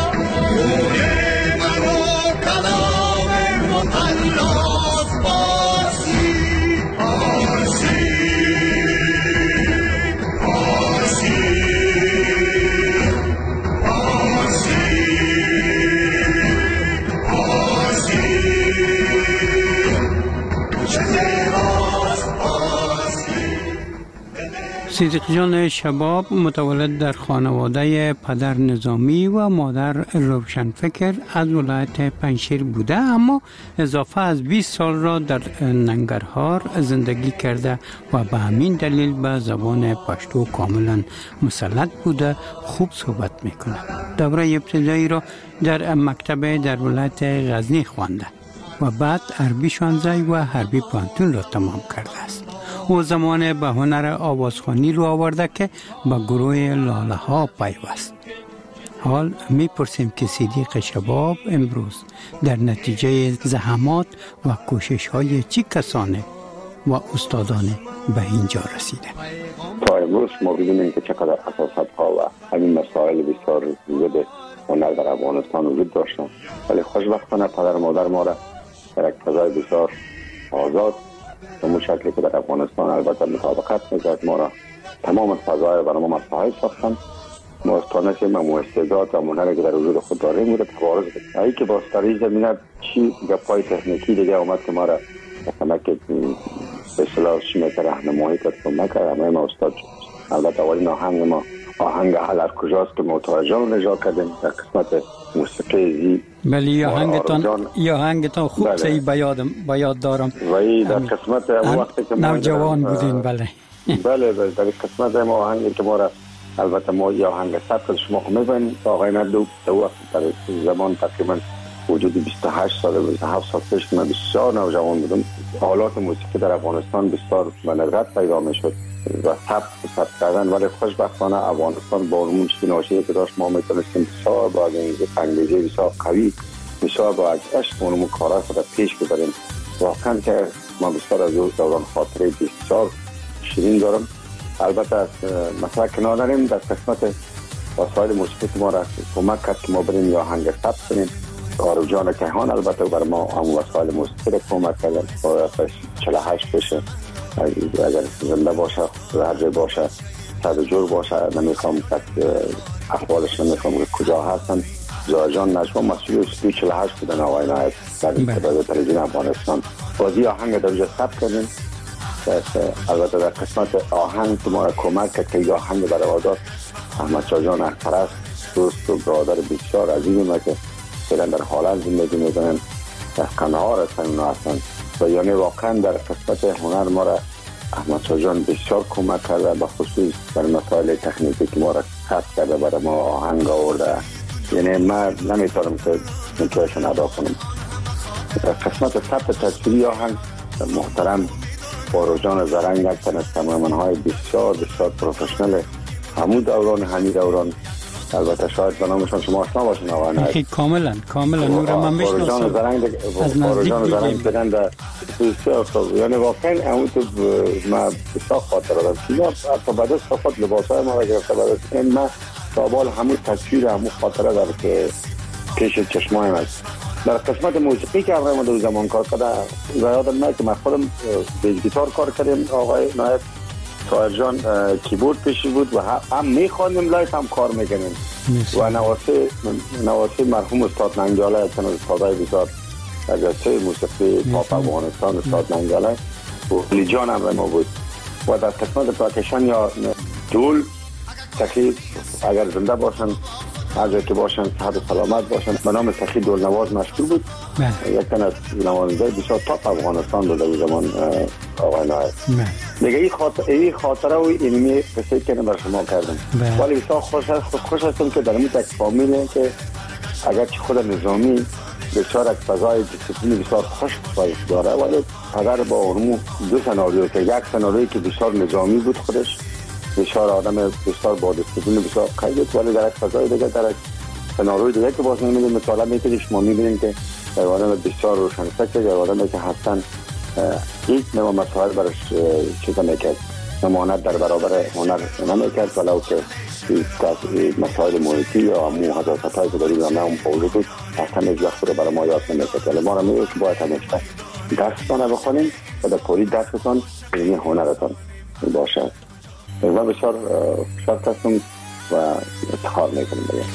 صدیق جان شباب متولد در خانواده پدر نظامی و مادر روشنفکر از ولایت پنجشیر بوده، اما اضافه از بیست سال را در ننگرهار زندگی کرده و به همین دلیل به زبان پشتو کاملا مسلط بوده، خوب صحبت میکنه. دوره ابتدایی را در مکتب در ولایت غزنی خوانده و بعد عربی شانزده و حربی پانتون را تمام کرده است. او زمان به هنر آوازخوانی رو آورده که به گروه لاله ها پیوست. حال میپرسیم که صدیق شباب امروز در نتیجه زحمات و کوشش های چی کسانه و استادانه به اینجا رسیده. تا امروز ما ببینیم که چقدر اساسات ها و همین مسائل بسیار زیاد هنر در افغانستان وجود داشتن، ولی خوشبختانه پدر مادر ما را در یک فضای بسیار آزاد به مشکلی که در افغانستان البته مطابقت میکرد ما را تمام فضای برای ما مساعد ساختن. ما استانسیم و استعداد و هنری که در وجود خود داریم رو تبارز بدیم. ای که با استاری زمینه چی گپای تکنیکی دیگه اومد که ما را کمک به اصطلاح شیمت راهنمایی کرد کمک همه ما استاد شد. البته اولین آهنگ ما آهنگ هر کجاست که متوجه رو نجا کردیم در قسمت موسیقی زی. بله یا آهنگتان یا آهنگتان خوب بله. صحیح بیادم بیاد دارم. ولی در قسمت اون وقتی که ما نوجوان بودین بله. بله بله در قسمت ما آهنگی که ما را البته ما یا آهنگ ثبت شما خو می‌بینید آقای ندو در وقت در زمان تقریبا حدود بیست و هشت سال بیست و هفت سال پیش من بسیار نوجوان بودم. حالات موسیقی در افغانستان بسیار به ندرت پیدا می‌شد و ثبت ثبت کردن، ولی خوشبختانه افغانستان با اون شناختی که داشت ما میتونستیم بسیار با این انگیزه بسیار قوی بسیار با عشق اونمون کارا خود پیش ببریم. واقعا که ما بسیار از اون دوران خاطره بسیار شیرین دارم. البته از مثلا کنار داریم در قسمت وسایل موسیقی ما را کمک کرد که ما بریم یا آهنگ ثبت کنیم. آرو جان کیهان البته بر ما هم وسایل موسیقی را کمک کرد. چهل و هشت بشه اگر زنده باشه هر جای باشه صد جور باشه. نمیخوام که احوالش نمیخوام که کجا هستن. زاجان نجمه مسئول سی چهل و هشت بودن آقای نایب در اتباع تلویزیون افغانستان. بازی آهنگ در اونجا ثبت کردیم. البته در قسمت آهنگ ما کمک کرد که این آهنگ برای آداد احمد شاه جان اخترست دوست و برادر بسیار عزیزی ما که فعلا در حالت زندگی میکنن در قناعار هستن اونا هستن و یعنی واقعا در قسمت هنر ما را احمد شاه جان بسیار کمک کرده به خصوص در مسائل تکنیکی که ما را ثبت کرده برای ما آهنگ آورده. یعنی من نمیتونم که میتونشون ادا کنم. در قسمت ثبت تصویری آهنگ محترم فاروق جان زرنگ هستن از کامرمن‌های بسیار بسیار پروفشنل همون دوران همین دوران. البته شاید به نامشون شما آشنا باشین آقای نایب. کاملا کاملا نور من میشناسم. فاروق جان زرنگ فاروق جان زرنگ بدن در بسیار خوب. یعنی واقعا همون تو ما بسیار خاطره دارم. اینا حتی بعد از خود لباسای ما را گرفته بعد این ما سوال همون تصویر همون خاطره داره که پیش چشمایم است. در قسمت موسیقی که آقای ما دو زمان کار کرده یادم میاد که من خودم بیس گیتار کار کردیم. آقای نایب طاهر جان کیبورد پیشی بود و هم میخواندیم لایف هم کار میکنیم و نواسه نواسه مرحوم استاد ننگیاله تن استادای بسیار در جلسه موسیقی پاپ افغانستان استاد ننگیاله و علی جان هم ما بود. و در قسمت پرکشن یا دول تکی اگر زنده باشن هر که باشن صحت و سلامت باشن به نام سخی دولنواز مشهور بود. یک تن از نوازنده بسیار تاپ افغانستان بود در زمان آقای نایب. دیگه این خاطره این خاطره و علمی قصه که بر شما کردم. ولی بسیار خوش هست خوش هستم که در این یک فامیل که اگر که خود نظامی بسیار از فضای دیسیپلین بسیار خوش داره ولی اگر با اونمو دو سناریو که یک سناریویی که بسیار نظامی بود خودش بسیار آدم بسیار با دیسیپلین بسیار قوی بود ولی در یک فضای دیگه در یک سناریوی دیگه که باز نمیدونیم مطالعه میکنیم شما میبینیم که در آدم بسیار روشنفکر در آدمی که هستن هیچ نوع مسائل برش چیزا میکرد نمانت در برابر هنر نمیکرد ولو که مسائل محیطی یا همون حضاست هایی که داریم یا نه اون پولی بود اصلا ایک وقت رو برای ما یاد نمیکرد ولی ما را میگه که باید همیشه درستان بخونیم و در پولی درستان این هنرتان باشد. من بسیار شرط هستم و افتخار میکنم بگم.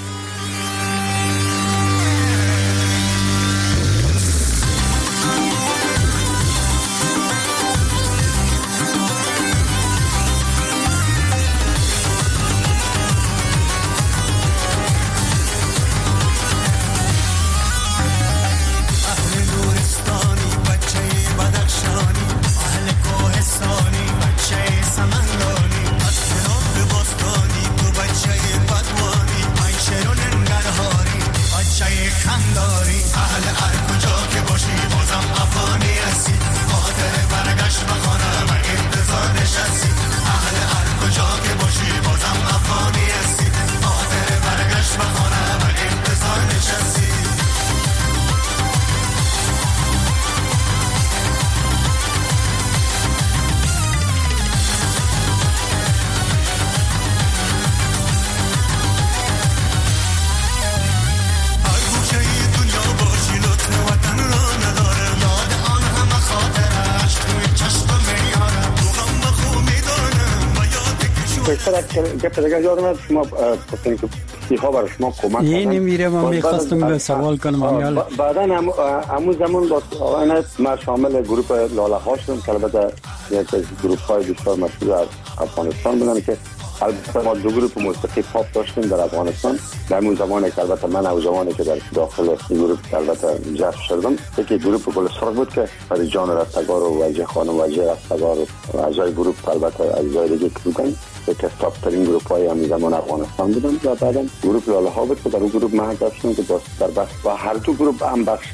گفت دیگه یادم شما گفتین که سیخا برای شما کمک کردن. این میره من میخواستم سوال کنم امیال. بعدا همون زمان با آقای ما شامل گروه لاله ها شدم که البته یک از گروه های بسیار مشهور از افغانستان بودن که البته ما دو گروه موسیقی پاپ داشتیم در افغانستان. در اون زمانی که البته من او زمانی که در داخل این گروه البته جذب شدم یکی گروه گل سرخ بود که فرید جان رستگار و وجه خانم وجه رستگار و اعضای گروه البته اعضای دیگه بودن که استاپ ترین گروه های همین زمان افغانستان بودن و بعدا گروه لاله ها بود که در اون گروه من داشتم که در بخش و هر دو گروه هم بخش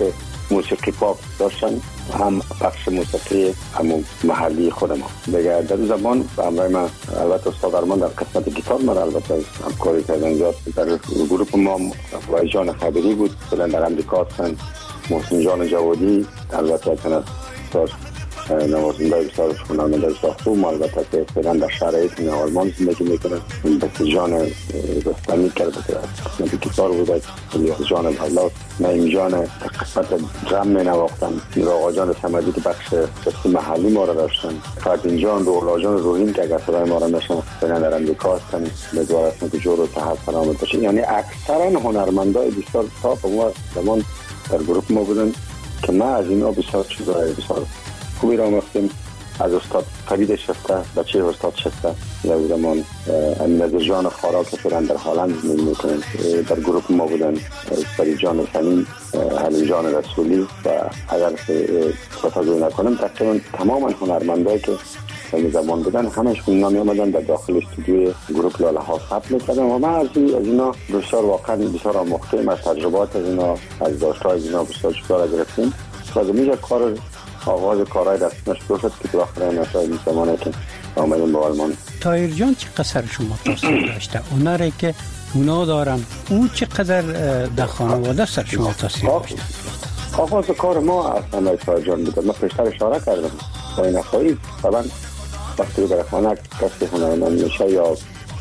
موسیقی پاپ داشتن، هم بخش موسیقی هم محلی خود ما. دیگه در اون زمان به همراه ما البته استاد ارمان در قسمت گیتار ما البته همکاری کردن. زیاد در گروه ما وای جان خبری بود، فعلا در امریکا هستن. محسن جان جوادی البته که استاد نوازنده بسیار خواننده ساختو، البته که فعلا در شرایط آلمان زندگی میکنه. بس جان رستمی کرده که قسمت گیتار بود، الیاس جان اولاد، نعیم جان قسمت درام می نواختن، آقا جان صمدی که بخش قسم محلی ما را داشتن، فردین جان، روحلا جان روحین که اگر صدای ما را نشن فعلا در امریکا هستن. امیدوار هستم که جور و تحت سلامت باشین. یعنی اکثرا هنرمندای بسیار تاپ ما زمان در گروه ما بودن که ما از اینا بسیار چیزای بسیار خوبی را آموختیم. از استاد فرید شفته، بچه استاد شفته، در زمان امین جان خارا که فعلا در هلند زندگی میکنن در گروه ما بودن، فرید جان سنین، حلیم جان رسولی و اگر خطاگوی نکنم تقریبا تمام هنرمندایی که در زمان بودن همشون اینا می آمدن در داخل استودیوی گروه لاله ها ثبت میکردن و ما از اینا بسیار واقعا بسیار آموختیم، از تجربات از اینا، از داشتهای از اینا بسیار چیزا گرفتیم. و میشه کار آغاز کارهای دستش شد که تو آخر این زمانه که آمدیم به آلمان. طاهر جان چقدر شما تاثیر داشته؟ اونایی که اونا دارن او چقدر در خانواده سر شما تاثیر داشته؟ آغاز کار ما اصلا طاهر جان بود. ما پیشتر اشاره کردم با این افایی طبعا وقتی در خانه کسی هنرمند میشه یا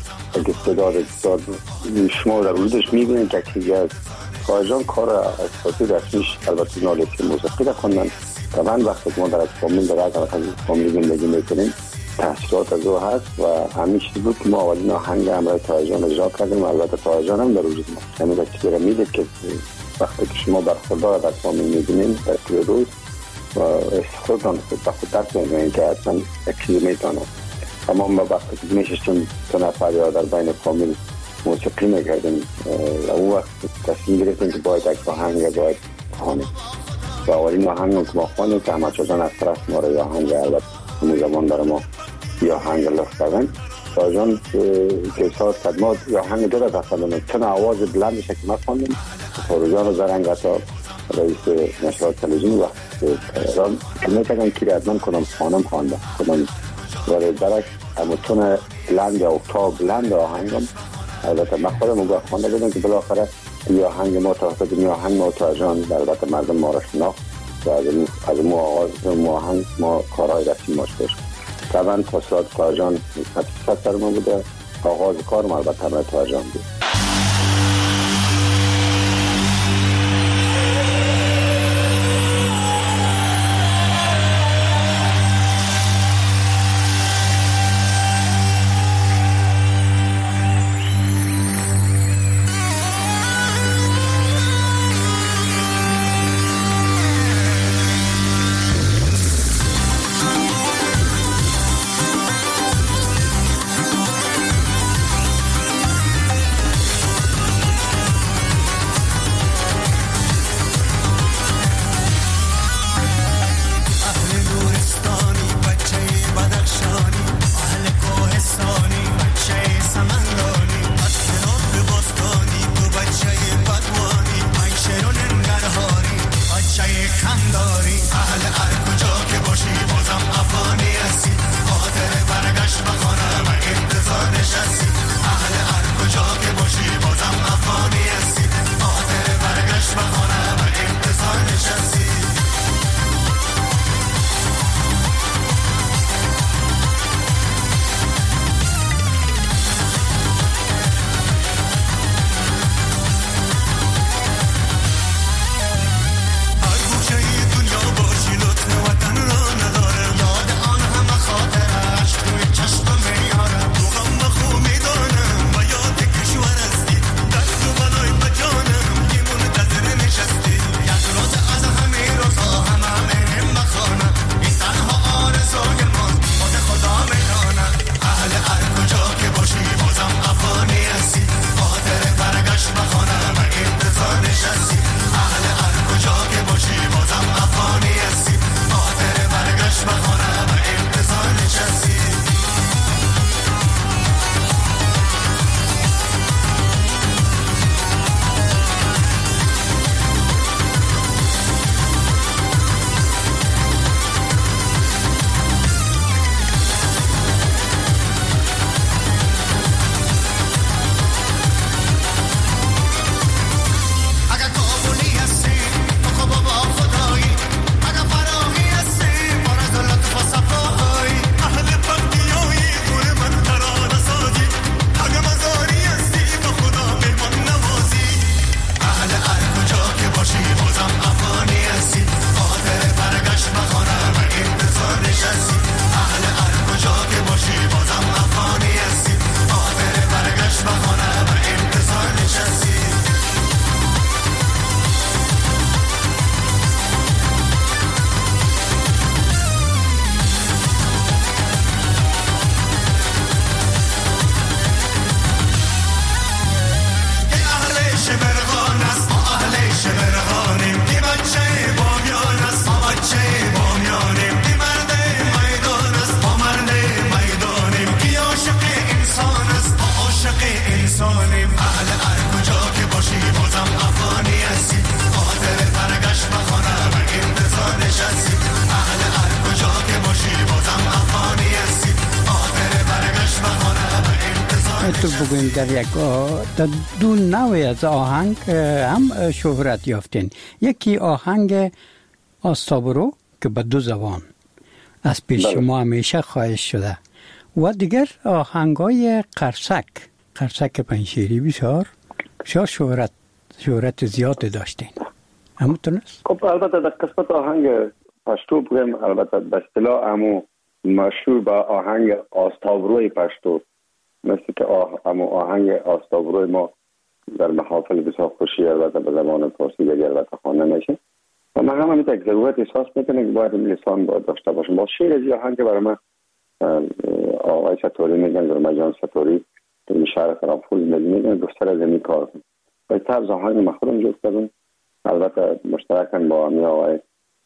استعداد استعداد شما در وجودش میبینید که چیزی طاهر جان کار اساسی رسمیش البته ناله که موسیقی را خوندن. طبعا وقتی ما در فامیل در از فامیل زندگی میکنیم تحصیلات از او هست و همین چیز بود که ما اولین آهنگ همراه طاهر جان اجرا کردیم. البته طاهر جان هم در وجود ما همین را چیزی را میدید که وقتی که شما برخوردار در فامیل میبینیم در طول روز و خودتان خود خود درک میبینید که اصلا یک چیزی میتونه. اما ما وقتی که میشستیم دو نفر یا در بین فامیل موسیقی میکردیم و اون وقت تصمیم گرفتیم که باید یک آهنگ باید خوانیم و اولین آهنگ که ما خوانیم که همه چیزان از طرف ما را یا آهنگ البته همون زمان برای ما یا آهنگ لخت کردن. طاهر جان که ساعت قد ما یا آهنگ دو را دستم چون آواز بلندش که ما خوانیم طاهر جان و زرنگ حتی رئیس نشرات تلویزیون وقت تهران که میتگم که ریادمن کنم خانم خوانده کنم ولی درک همون تون بلند یا اکتاب بلند آهنگم البته من خودم اون خوانده بودم که بالاخره یا آهنگ ما تا حتی دنیا آهنگ ما طاهر جان البته مردم ما را شناخت و از مو آغاز مو آهنگ ما کارهای رسمی ماش داشت. طبعا تاثیرات طاهر جان صد در ما بوده. آغاز کار ما البته همراه طاهر جان بود. افغانیم اهل هر کجا که باشی بازم افغانی هستی خاطر برگشت بخانه بگیم انتظار نشستی اهل هر کجا که باشی بازم افغانی هستی خاطر برگشت بخانه بگیم انتظار تو بگویم در یک در دو نوع از آهنگ هم شهرت یافتین. یکی آهنگ آستابرو که به دو زبان از پیش شما همیشه خواهش شده و دیگر آهنگای قرصک قرصک پنشیری بسیار بسیار شهرت شهرت زیاد داشتین. همونطور است؟ خب البته در قسمت آهنگ پشتو بگم البته به اصطلاح همو مشهور با آهنگ آستابروی پشتو مثل که آه همو آهنگ آستابروی ما در محافل بسیار خوشی البته به زبان فارسی دیگر البته خوانده میشه و من هم همین یک ضرورت احساس میکنه که باید این لسان باید داشته باشم. با شعر از آهنگ برای من آقای ستوری میگن در جان ستوری در شهر فرانکفورت میگن گفتر از این کار کنم و طرز آهنگ من خودم جوز کردم البته مشترکاً با امی آقای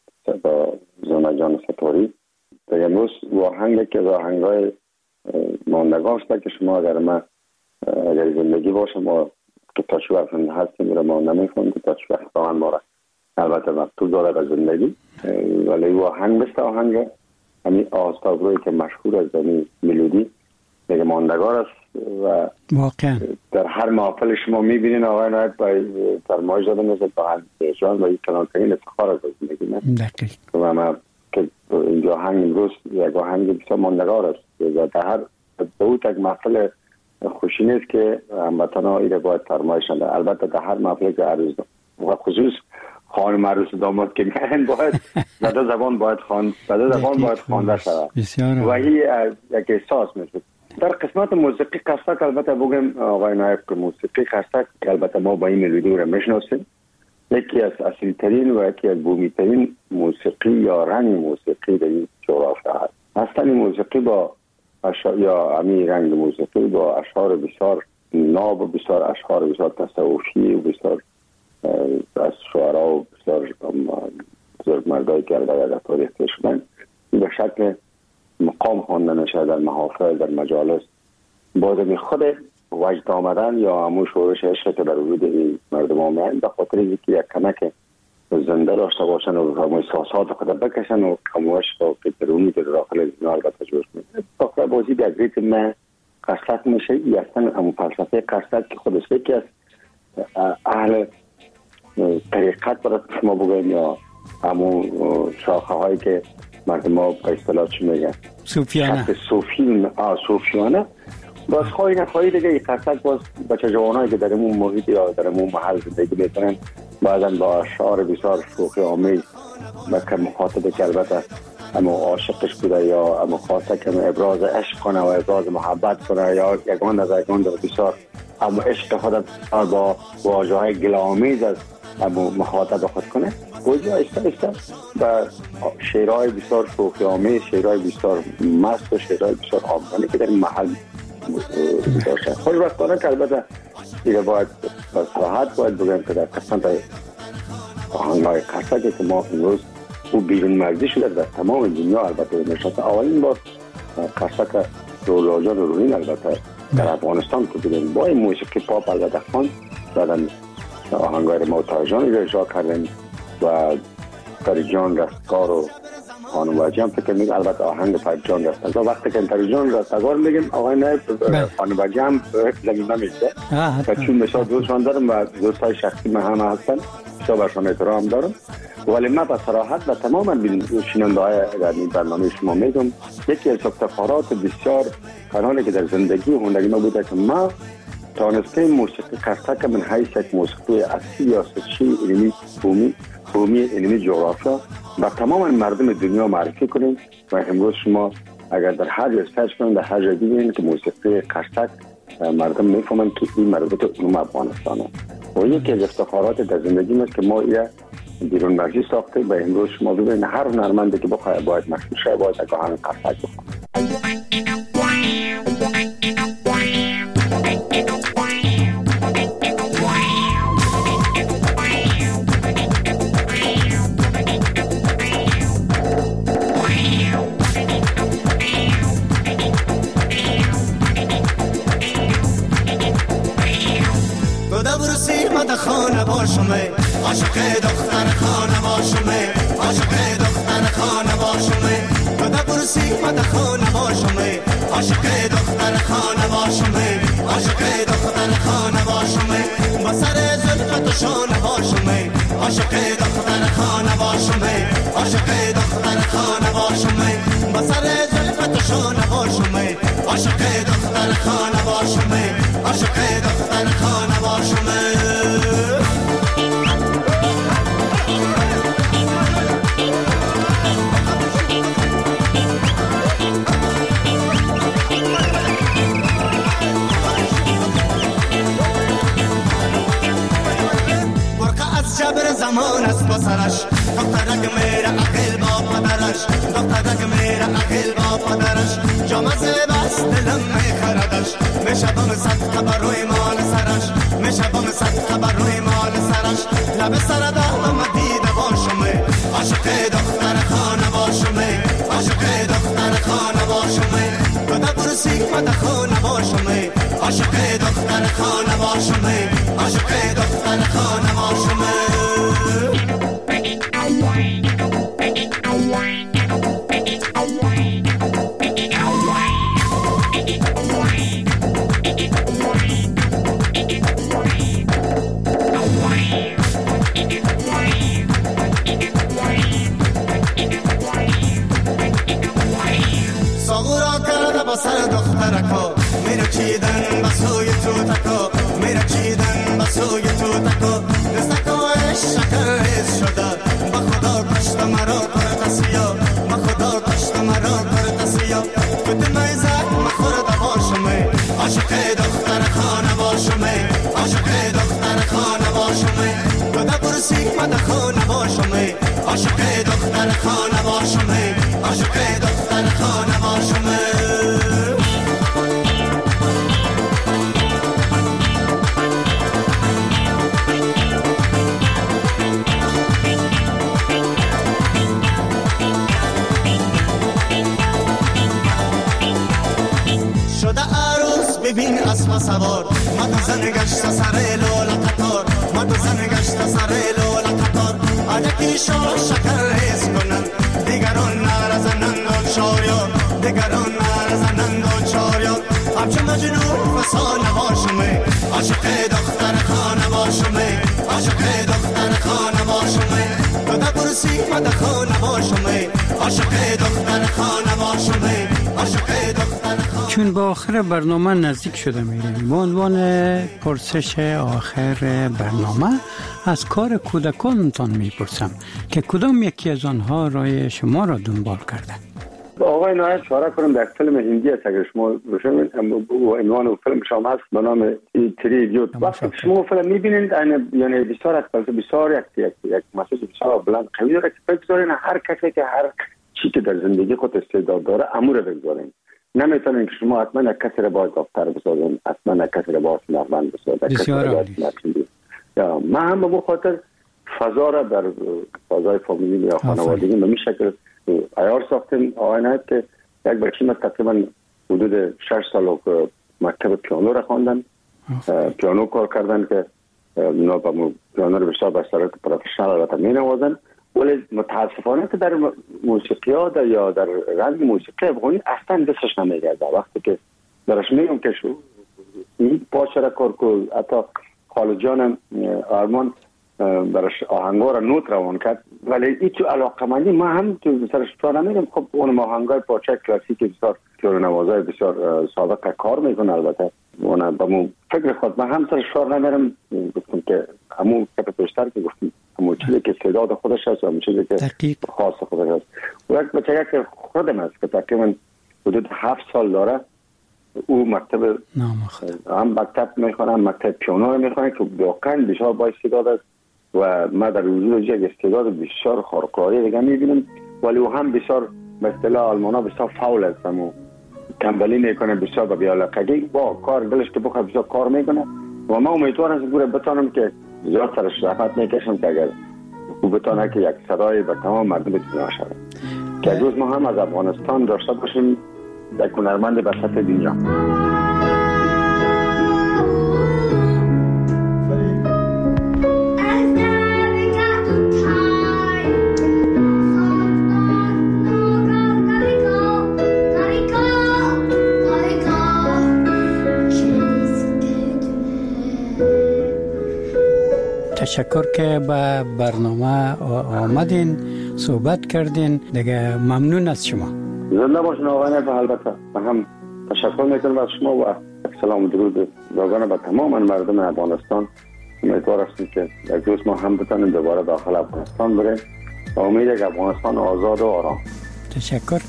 زمان جان ستوری در امروز آهنگ که از آهنگای ماندگان شده که شما اگر من اگر زندگی باشم و که تا چه وقت هستیم رو ما نمیخونم که تا چه وقت آهنگ ما را البته مکتوب داره به زندگی ولی او آهنگ بسته آهنگ همین آستابروی که مشهور از این ملودی دیگه ماندگار است و واقعا در هر محفل شما میبینین آقای نایب با فرمایش داده نزد با هنجان و یک کلانترین افتخار از زندگی نه و من که اینجا آهنگ امروز یک آهنگ بسیار ماندگار است و در هر دوت یک محفل خوشی نیست که هموطن ها ایره باید فرمایش شده البته در هر محفل که عروض و خصوص خانم عروس داماد که میگن باید زده زبان باید خوان زده زبان باید خوانده شود و این یک احساس میشه. در قسمت موسیقی قرصک البته بگم آقای نایب که موسیقی قرصک البته ما با این ملودی رو میشناسیم یکی از اصلی ترین و یکی از بومی ترین موسیقی یا رنگ موسیقی در این جغرافیا هست. اصلا موسیقی با اشعار یا امی رنگ موسیقی با اشعار بسیار ناب و بسیار اشعار بسیار تصوفی و بسیار از شعرها و بسیار بزرگ مردایی که در تاریخ شدن به شکل مقام خوانده میشه در محافل در مجالس بازم خود وجد آمدن یا همون شورش عشق که در وجود این مردم آمدن به خاطر اینکه یک کمک زنده داشته باشن و همون احساسات خود بکشن و همون عشق و قدرونی که داخل اینا البته جوش میشه داخل بازی در ریتم قرصک میشه ای اصلا همون فلسفه قرصک که خودش یکی از اهل طریقت برای شما بگویم یا همون شاخه هایی که مردم ها به اصطلاح چی میگن صوفیانه صوفیانه صوفیانه باز خواهی نخواهی دیگه این قرصک باز بچه جوانایی که در امون محیط یا در امون محل زندگی میکنن بعضا با اشعار بسیار شوخی آمیز که مخاطب که البته اما عاشقش بوده یا اما خواسته که ابراز عشق کنه و ابراز محبت کنه یا یگان از یگان در بسیار اما عشق خود با واژه های گلامیز از اما مخاطب خود کنه گویا ایسته ایسته و شعرهای بسیار شوخی آمیز شعرهای بسیار مست و شعرهای بسیار آمدانه که در این محل داشته خوشبختانه که البته دیگه باید صراحت باید بگم که در قسمت آهنگهای قرصک که ما امروز او بیرون مرزی شده در تمام دنیا البته نشاط اولین بار قرصک رولاجان روین البته در افغانستان که بودیم با این موسیقی پاپ البته خوان دادن آهنگای ما تاجان رو اجرا کردن و پریجان رستگار و خانم واجی هم فکر میگه البته آهنگ پریجان رستگار وقتی که پریجان رستگار میگیم آقای نایب خانم واجی هم زمین نمیشه و چون مثلا دوستان دارم و دوستای شخصی من هم هستن شما برشان احترام دارم ولی من به صراحت و تماما شنونده های در این برنامه شما میگم یکی از افتخارات بسیار قراره که در زندگی و هنری ما بوده که ما تانسته موسیقی قرصک من حیث یک موسیقی اصلی یا سچی علمی بومی بومی علمی جغرافیا و تمام مردم دنیا معرفی کنیم و امروز شما اگر در هر جای سرچ کنید در هر جای دیدین که موسیقی قرصک مردم میفهمن که این مربوط به علوم افغانستانه و یکی از افتخارات در زندگی ما که ما ایره بیرون مرزی ساخته و امروز شما ببینید هر هنرمندی که بخواد باید مشهور شه باید یک آهنگ قرصک بخونه. برسی مد خانه باشمه عاشق دختر خانه باشمه عاشق دختر خانه باشمه مد برسی مد خانه باشمه عاشق دختر خانه باشمه عاشق دختر خانه باشمه با سر زلفت و شانه باشمه عاشق دختر خانه باشمه عاشق دختر خانه باشمه با سر زلفت و شانه باشمه عاشق دختر خانه باشمه عاشق دختر خانه باشمه جبر زمان است با سرش دخترک میره عقل با پدرش دخترک میره عقل با پدرش جامزه بس دلم میخردش میشه بام صد خبر روی مال سرش میشه بام صد خبر روی مال سرش لب سر دام دیده باشمه عاشق دختر خانه باشمه عاشق دختر خانه باشمه بده برسی مده خانه باشمه عاشق دختر خانه باشمه عاشق دختر خانه باشمه ساغورا کرده با سر دخترکا میره چیدن بسوی تو تکا میره چیدن بسوی تو تکا دستکاش شکر ریز شده با خدا کشت مرا کرد سیا با خدا کشت مرا کرد سیا کت میزک مخورده باشمه عاشق دختر خانه باشمه عاشق دختر خانه باشمه کده برسی مده خانه باشمه عاشق دختر خانه باشمه عاشق دختر خانه باشمه شده عروس ببین اسب سوار مد زن گشت سر لولا قطار مد زن گشت سر لولا قطار عدکی شو شکر ریز کنن دیگران نرزنند و چاریار دیگران نرزنند و چاریار همچه مجنون فسانه باشمه عاشق دختر خانه باشمه عاشق دختر خانه باشمه کده برسی مد خانه باشمه عاشق دختر خانه باشمه عاشق دختر خانه. چون به آخر برنامه نزدیک شده میریم، به عنوان پرسش آخر برنامه از کار کودکانتان میپرسم که کدام یکی از آنها رای شما را دنبال کرده؟ آقای نهایت اشاره کنم در فیلم هندی است، اگر شما بشنوید عنوان فیلم شما هست به نام تری ایدیوت. وقتی شما فیلم میبینید یعنی بسیار از بسیار یک یک یک مسئله بسیار بلند قوی داره که بگذارین هر کسی که هر چی که در زندگی خود استعداد داره امور بگذارین. نمیتونین که شما حتما یک کسی را باید دکتر بسازین، حتما یک کسی را باید نقبند بسازین. بسیار عالی. من هم به اون خاطر فضا را در فضای فامیلی یا خانوادگی به این شکل عیار ساختیم. آینه که یک بچه من تقریبا حدود شش سال مکتب پیانو را خواندن، پیانو کار کردن که اونا با پیانو رو بیشتر به صورت پروفشنال البته می نوازن، ولی متاسفانه که در موسیقی ها در یا در رنگ موسیقی افغانی اصلا دستش نمیگرده. وقتی که درش میگم که شو این پاچه را کار کن، حتی خالو جانم آرمان برش آهنگا را نوت روان کرد، ولی این تو علاقه مندی ما هم تو سرش تو نمیگم. خب اون آهنگای پاچه کلاسیک بسیار پیانو نوازای بسیار سابق کار میکنه، البته اون با مو فکر خود من هم سرش فار نمیرم. گفتم که همون کپ پیشتر که گفتم همون چیزی که استعداد خودش هست، همون چیزی که خاص خودش هست. و یک بچه که خودم هست که تقریبا حدود هفت سال داره، او مکتب هم مکتب میخوانه هم مکتب پیانو میخوانه که واقعا بسیار با استعداد است و ما در وجود یک استعداد بسیار خارق‌العاده دیگه میبینیم، ولی او هم بسیار به اصطلاح آلمانا بسیار فاول است، همون تنبلی میکنه، بسیار با بی‌علاقگی با کار دلش که بخواد بسیار کار میکنه. و ما امیدوارم که بتونم که زیاد سرش رحمت میکشم که اگر او بتونه که یک صدای به تمام مردم بتونه شود که روز ما هم از افغانستان داشته باشیم یک هنرمند به سطح دنیا. تشکر که به برنامه آمدین، صحبت کردین. دیگه ممنون از شما. زنده باشین آقای نجف. البته من هم تشکر میکنم از شما و سلام و درود جاگانه به تمام مردم افغانستان. امیدوار هستیم که یک روز ما هم بتونیم دوباره داخل افغانستان بریم و امید که افغانستان آزاد و آرام. تشکر.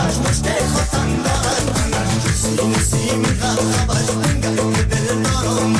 نسیم غم خبش بنگه که دل دارم